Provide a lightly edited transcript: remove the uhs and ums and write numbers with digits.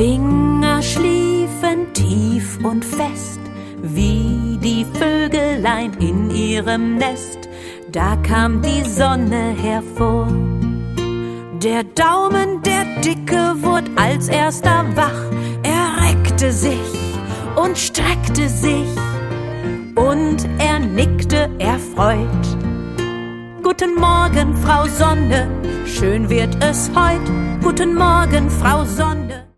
Finger schliefen tief und fest, wie die Vögelein in ihrem Nest. Da kam die Sonne hervor. Der Daumen, der dicke, wurde als erster wach. Er reckte sich und streckte sich und er nickte erfreut. Guten Morgen, Frau Sonne, schön wird es heut. Guten Morgen, Frau Sonne.